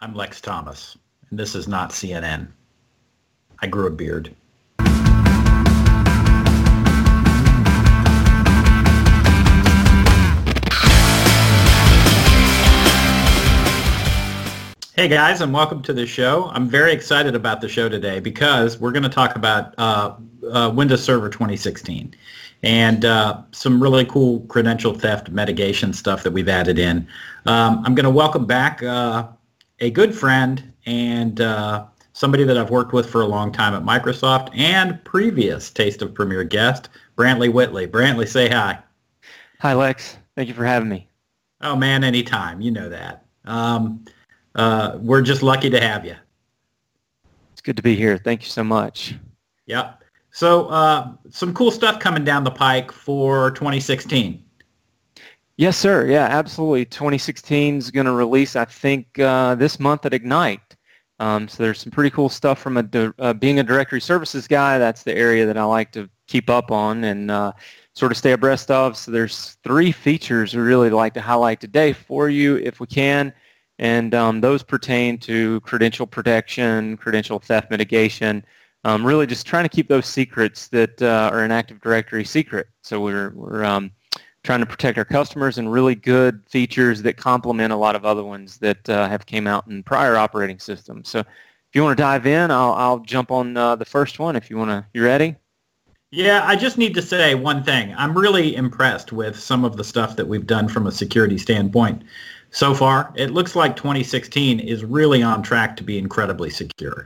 I'm Lex Thomas, and this is not CNN. I grew a beard. Hey guys, and welcome to the show. I'm very excited about the show today because we're going to talk about Windows Server 2016 and some really cool credential theft mitigation stuff that we've added in. I'm going to welcome back a good friend and somebody that I've worked with for a long time at Microsoft and previous Taste of Premier guest, Brantley Whitley. Brantley, say hi. Hi, Lex. Thank you for having me. Oh, man, anytime. You know that. We're just lucky to have you. It's good to be here. Thank you so much. Yep. So some cool stuff coming down the pike for 2016. Yes, sir. Yeah, absolutely. 2016 is going to release, I think, this month at Ignite. So there's some pretty cool stuff from being a directory services guy. That's the area that I like to keep up on and sort of stay abreast of. So there's 3 features we really like to highlight today for you if we can. And those pertain to credential protection, credential theft mitigation, really just trying to keep those secrets that are an Active Directory secret. So we're trying to protect our customers and really good features that complement a lot of other ones that have came out in prior operating systems. So if you want to dive in, I'll jump on the first one if you want to. You ready? Yeah, I just need to say one thing. I'm really impressed with some of the stuff that we've done from a security standpoint. So far, it looks like 2016 is really on track to be incredibly secure.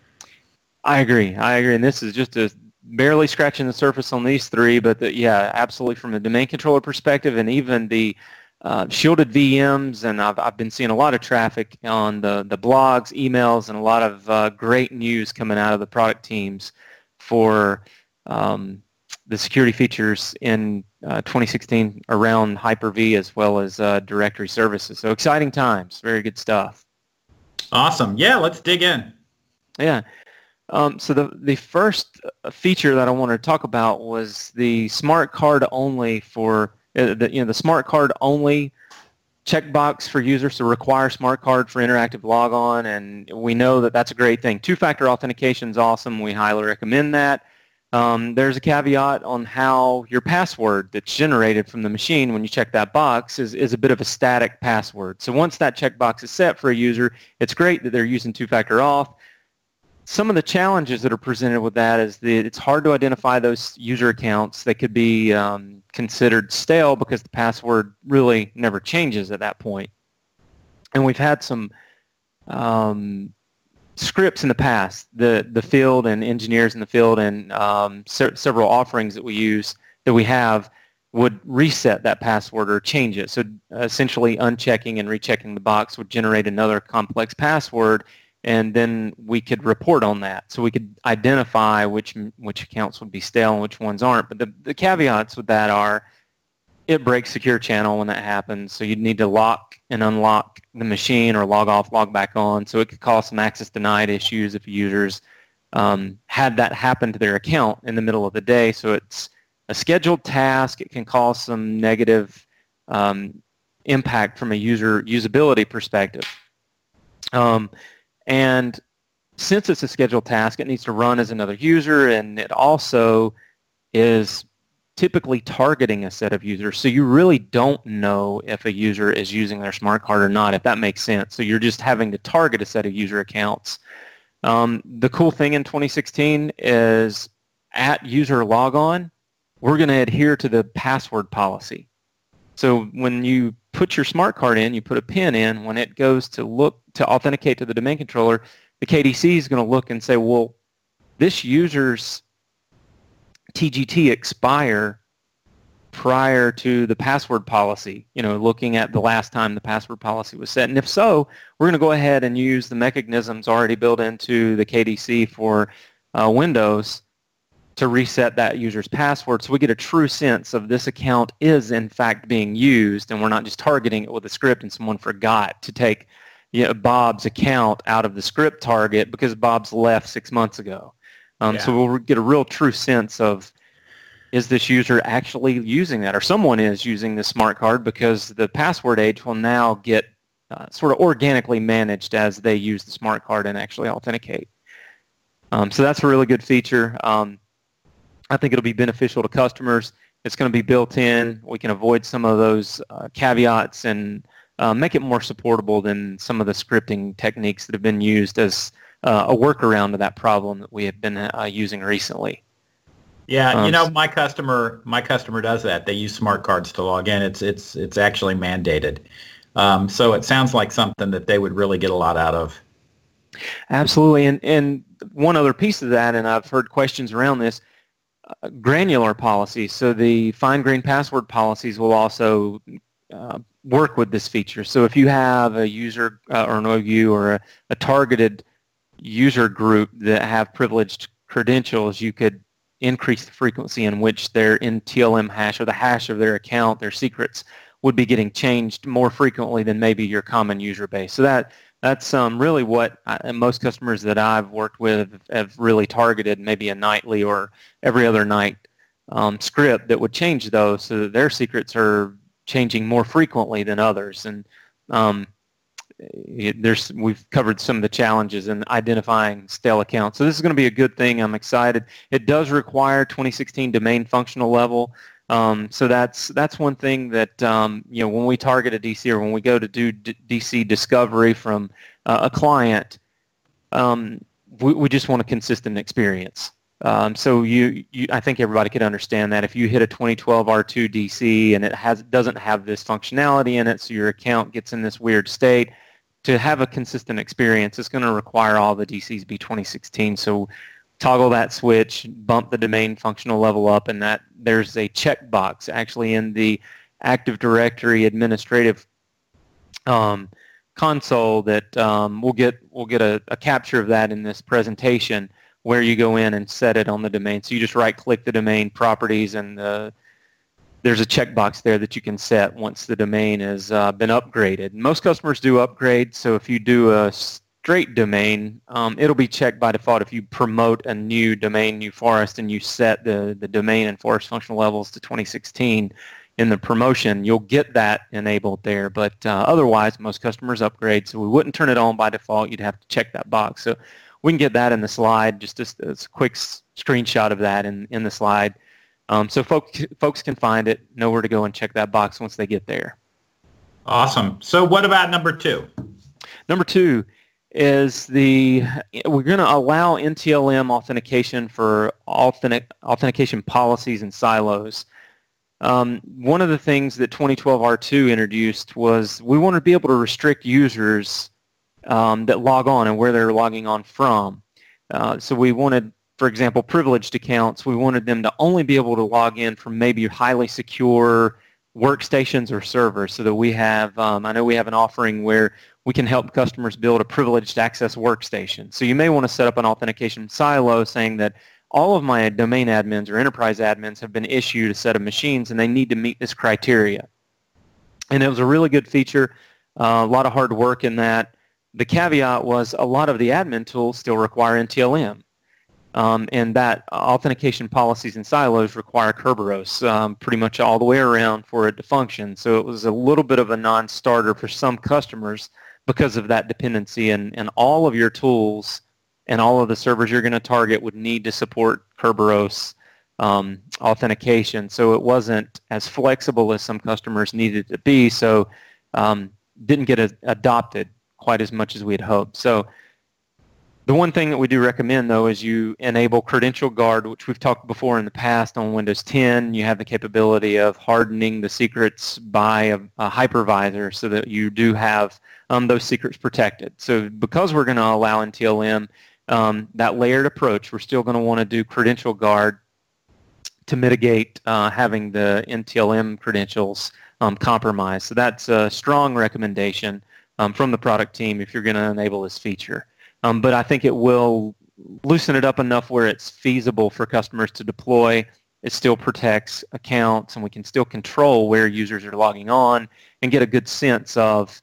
I agree. And this is just barely scratching the surface on these 3, but yeah, absolutely from a domain controller perspective and even the shielded VMs, and I've been seeing a lot of traffic on the blogs, emails, and a lot of great news coming out of the product teams for the security features in 2016 around Hyper-V as well as directory services. So exciting times. Very good stuff. Awesome. Yeah, let's dig in. Yeah. So the first feature that I wanted to talk about was the smart card only for the smart card only checkbox for users to require smart card for interactive logon, and we know that that's a great thing. 2-factor authentication is awesome. We highly recommend that. There's a caveat on how your password that's generated from the machine when you check that box is a bit of a static password. So once that checkbox is set for a user, it's great that they're using 2-factor auth. Some of the challenges that are presented with that is that it's hard to identify those user accounts that could be considered stale because the password really never changes at that point. And we've had some scripts in the past, the field and engineers in the field and several offerings that we have would reset that password or change it. So essentially unchecking and rechecking the box would generate another complex password, and then we could report on that. So we could identify which accounts would be stale and which ones aren't. But the caveats with that are it breaks secure channel when that happens, so you'd need to lock and unlock the machine or log off, log back on. So it could cause some access denied issues if users had that happen to their account in the middle of the day. So it's a scheduled task. It can cause some negative impact from a usability perspective. And since it's a scheduled task, it needs to run as another user, and it also is typically targeting a set of users. So you really don't know if a user is using their smart card or not, if that makes sense. So you're just having to target a set of user accounts. The cool thing in 2016 is at user logon, we're going to adhere to the password policy. So when you put your smart card in, you put a PIN in, when it goes to look to authenticate to the domain controller, the KDC is going to look and say, well, this user's TGT expire prior to the password policy, looking at the last time the password policy was set. And if so, we're going to go ahead and use the mechanisms already built into the KDC for Windows to reset that user's password, so we get a true sense of this account is in fact being used, and we're not just targeting it with a script and someone forgot to take Bob's account out of the script target because Bob's left 6 months ago. So we'll get a real true sense of, is this user actually using that, or someone is using the smart card, because the password age will now get sort of organically managed as they use the smart card and actually authenticate. So that's a really good feature. I think it'll be beneficial to customers. It's going to be built in. We can avoid some of those caveats and make it more supportable than some of the scripting techniques that have been used as a workaround to that problem that we have been using recently. Yeah, my customer does that. They use smart cards to log in. It's actually mandated. So it sounds like something that they would really get a lot out of. Absolutely, and one other piece of that, and I've heard questions around this, granular policies. So the fine-grained password policies will also work with this feature. So if you have a user or an OU or a targeted user group that have privileged credentials, you could increase the frequency in which their NTLM hash or the hash of their account, their secrets, would be getting changed more frequently than maybe your common user base. So that's really what most customers that I've worked with have really targeted, maybe a nightly or every other night script that would change those so that their secrets are changing more frequently than others. And we've covered some of the challenges in identifying stale accounts. So this is going to be a good thing. I'm excited. It does require 2016 domain functional level. So that's one thing that when we target a DC or when we go to do DC discovery from a client, we just want a consistent experience. So I think everybody could understand that if you hit a 2012 R2 DC and it doesn't have this functionality in it, so your account gets in this weird state, to have a consistent experience, it's going to require all the DCs be 2016. So toggle that switch, bump the domain functional level up, and that there's a checkbox actually in the Active Directory administrative console that we'll get a capture of that in this presentation, where you go in and set it on the domain. So you just right-click the domain properties, and there's a checkbox there that you can set once the domain has been upgraded. Most customers do upgrade, so if you do a straight domain, it'll be checked by default if you promote a new domain, New Forest, and you set the domain and forest functional levels to 2016 in the promotion. You'll get that enabled there, but otherwise most customers upgrade, so we wouldn't turn it on by default. You'd have to check that box. So we can get that in the slide, just as a quick screenshot of that in the slide. So folks can find it, know where to go and check that box once they get there. Awesome. So what about number 2? Number 2 is we're going to allow NTLM authentication for authentication policies and silos. One of the things that 2012 R2 introduced was we wanted to be able to restrict users that log on and where they're logging on from. So we wanted, for example, privileged accounts, we wanted them to only be able to log in from maybe highly secure workstations or servers, so that we have, I know we have an offering where we can help customers build a privileged access workstation. So you may want to set up an authentication silo saying that all of my domain admins or enterprise admins have been issued a set of machines and they need to meet this criteria. And it was a really good feature, a lot of hard work in that. The caveat was a lot of the admin tools still require NTLM. And that authentication policies and silos require Kerberos pretty much all the way around for it to function. So it was a little bit of a non-starter for some customers because of that dependency, and all of your tools and all of the servers you're going to target would need to support Kerberos authentication. So it wasn't as flexible as some customers needed it to be, so didn't get adopted quite as much as we had hoped. So the one thing that we do recommend, though, is you enable Credential Guard, which we've talked before in the past on Windows 10. You have the capability of hardening the secrets by a hypervisor so that you do have those secrets protected. So because we're going to allow NTLM, that layered approach, we're still going to want to do Credential Guard to mitigate having the NTLM credentials compromised. So that's a strong recommendation from the product team if you're going to enable this feature. But I think it will loosen it up enough where it's feasible for customers to deploy. It still protects accounts, and we can still control where users are logging on and get a good sense of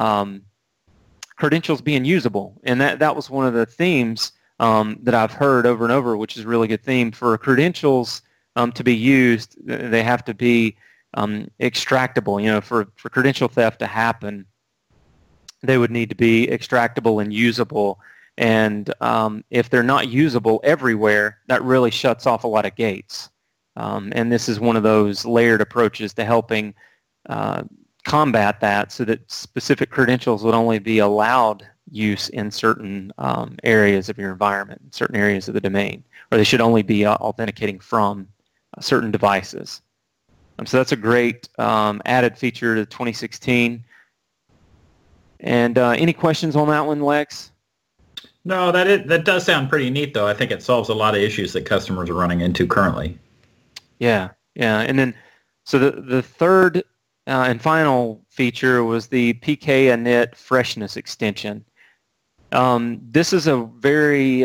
credentials being usable. And that was one of the themes that I've heard over and over, which is a really good theme. For credentials to be used, they have to be extractable. For credential theft to happen, they would need to be extractable and usable. And if they're not usable everywhere, that really shuts off a lot of gates. And this is one of those layered approaches to helping combat that, so that specific credentials would only be allowed use in certain areas of your environment, certain areas of the domain, or they should only be authenticating from certain devices. So that's a great added feature to 2016. And any questions on that one, Lex? No, that does sound pretty neat, though. I think it solves a lot of issues that customers are running into currently. Yeah. And then, so the third and final feature was the PK init freshness extension. This is a very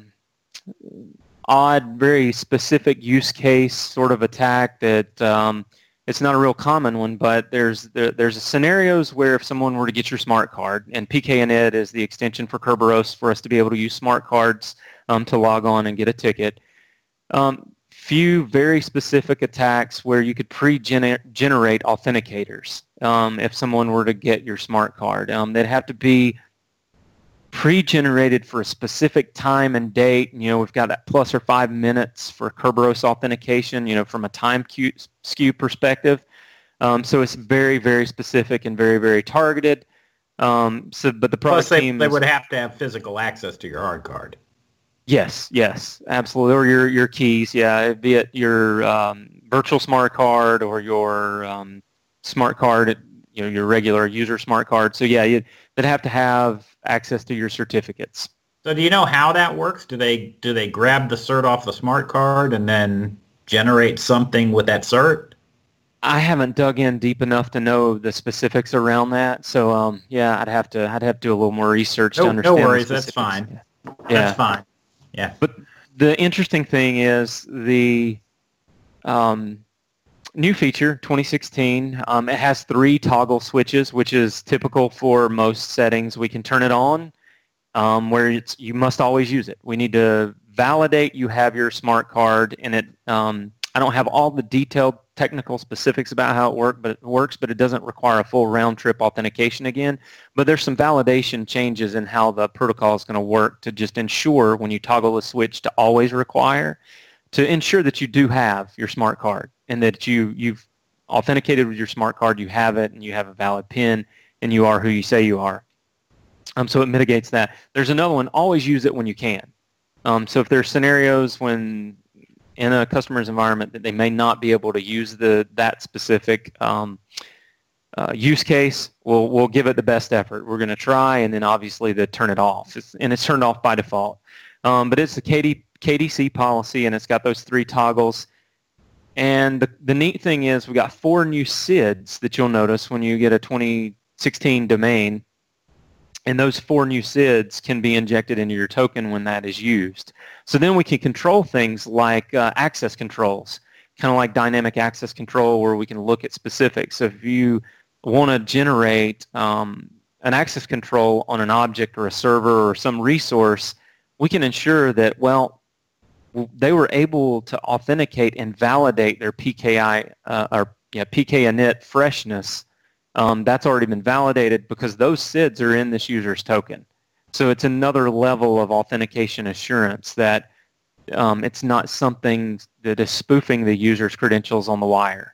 odd, very specific use case sort of attack that it's not a real common one, but there's scenarios where if someone were to get your smart card, and PKInit is the extension for Kerberos for us to be able to use smart cards to log on and get a ticket. Few very specific attacks where you could pre-generate authenticators if someone were to get your smart card. They'd have to be pre-generated for a specific time and date. We've got that plus or 5 minutes for Kerberos authentication, from a time skew perspective. So it's very, very specific and very, very targeted. But the product team... They would have to have physical access to your hard card. Yes, absolutely. Or your keys, be it your virtual smart card or your smart card, your regular user smart card. So they'd have to have access to your certificates. So do you know how that works? Do they grab the cert off the smart card and then generate something with that cert? I haven't dug in deep enough to know the specifics around that. So I'd have to do a little more research to understand. No worries, that's fine. Yeah. That's fine. Yeah. But the interesting thing is the new feature, 2016, it has 3 toggle switches, which is typical for most settings. We can turn it on where you must always use it. We need to validate you have your smart card, and I don't have all the detailed technical specifics about how it works, but it doesn't require a full round-trip authentication again. But there's some validation changes in how the protocol is going to work to just ensure when you toggle the switch to always require, to ensure that you do have your smart card and that you've authenticated with your smart card, you have it, and you have a valid PIN, and you are who you say you are. So it mitigates that. There's another one, always use it when you can. So if there's scenarios when in a customer's environment that they may not be able to use that specific use case, we'll give it the best effort. We're going to try, and then obviously turn it off. It's turned off by default. But it's the KDC policy, and it's got those 3 toggles. And the neat thing is we got 4 new SIDs that you'll notice when you get a 2016 domain. And those 4 new SIDs can be injected into your token when that is used. So then we can control things like access controls, kind of like dynamic access control, where we can look at specifics. So if you want to generate an access control on an object or a server or some resource, we can ensure that, they were able to authenticate and validate their PKInit freshness. That's already been validated because those SIDs are in this user's token. So it's another level of authentication assurance that it's not something that is spoofing the user's credentials on the wire.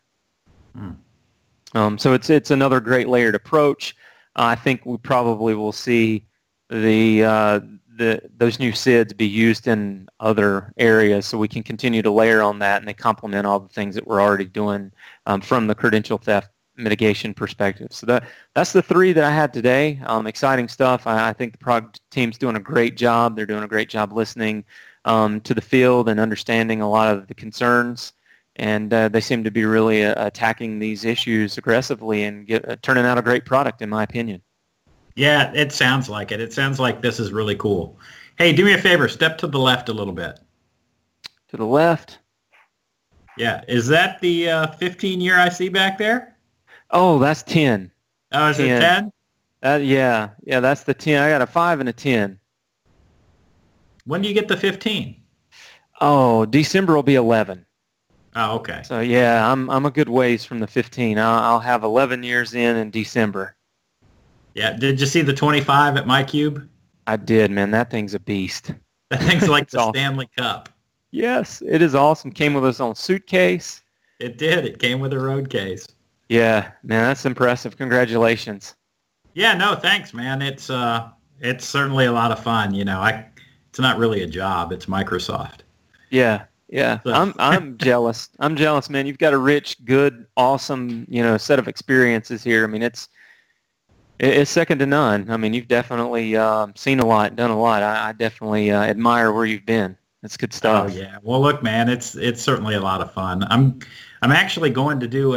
So it's another great layered approach. I think we probably will see those new SIDs be used in other areas, so we can continue to layer on that, and they complement all the things that we're already doing from the credential theft mitigation perspective. So that's the 3 that I had today. Exciting stuff. I think the product team's doing a great job. They're doing a great job listening to the field and understanding a lot of the concerns, and they seem to be really attacking these issues aggressively and turning out a great product, in my opinion. Yeah, it sounds like it. It sounds like this is really cool. Hey, do me a favor. Step to the left a little bit. To the left? Yeah. Is that the 15-year I see back there? Oh, that's 10. Oh, is 10. It 10? Yeah, that's the 10. I got a 5 and a 10. When do you get the 15? Oh, December will be 11. Oh, okay. So, yeah, I'm a good ways from the 15. I'll have 11 years in December. Yeah. Did you see the 25 at MyCube? I did, man. That thing's a beast. That thing's like It's the awesome. Stanley Cup. Yes, it is awesome. Came with its own suitcase. It did. It came with a road case. Yeah, man, that's impressive. Congratulations. Yeah, no, thanks, man. It's certainly a lot of fun. It's not really a job. It's Microsoft. Yeah, yeah. So, I'm jealous. I'm jealous, man. You've got a rich, good, awesome, set of experiences here. I mean, it's second to none. I mean, you've definitely seen a lot, done a lot. I definitely admire where you've been. That's good stuff. oh yeah. Well, look, man, it's certainly a lot of fun. I'm actually going to do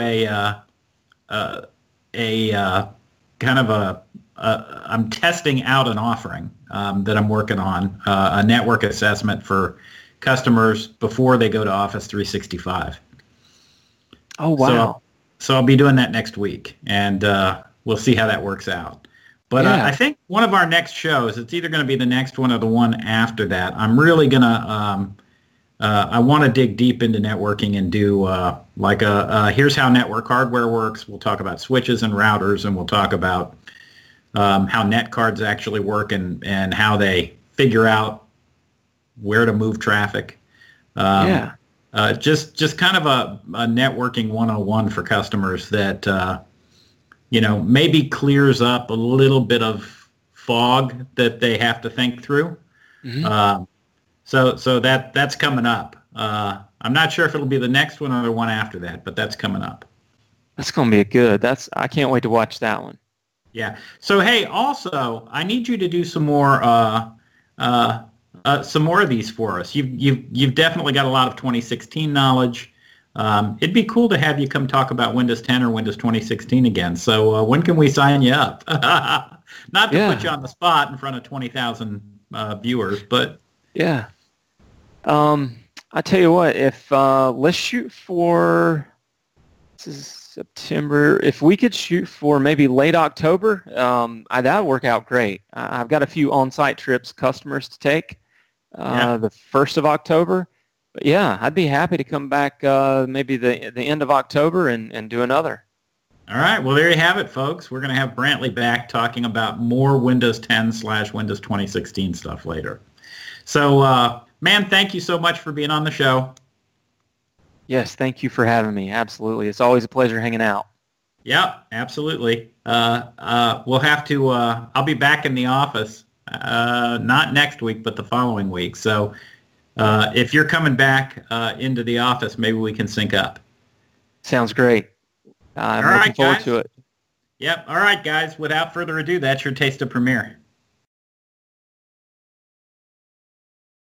a kind of I'm testing out an offering that I'm working on, a network assessment for customers before they go to Office 365. Oh, wow. So I'll be doing that next week, and we'll see how that works out. But Yeah. I think one of our next shows, it's either going to be the next one or the one after that. I'm really going to, I want to dig deep into networking and do here's how network hardware works. We'll talk about switches and routers, and we'll talk about how net cards actually work and how they figure out where to move traffic. Yeah. Just kind of a networking 101 for customers that, maybe clears up a little bit of fog that they have to think through. Mm-hmm. So that's coming up. I'm not sure if it'll be the next one or the one after that, but that's coming up. That's going to be good. I can't wait to watch that one. Yeah. So hey, also, I need you to do some more of these for us. You've definitely got a lot of 2016 knowledge. It'd be cool to have you come talk about Windows 10 or Windows 2016 again. So when can we sign you up? Not to put you on the spot in front of 20,000 viewers, but yeah. I tell you what, if let's shoot for, this is September. If we could shoot for maybe late October, that would work out great. I've got a few on-site trips, customers to take the 1st of October. But yeah, I'd be happy to come back maybe the end of October and do another. All right. Well, there you have it, folks. We're going to have Brantley back talking about more Windows 10/Windows 2016 stuff later. So, man, thank you so much for being on the show. Yes, thank you for having me. Absolutely. It's always a pleasure hanging out. Yeah, absolutely. We'll have to, I'll be back in the office, not next week, but the following week. So if you're coming back into the office, maybe we can sync up. Sounds great. I'm looking forward to it. Yep. All right, guys. Without further ado, that's your taste of Premiere.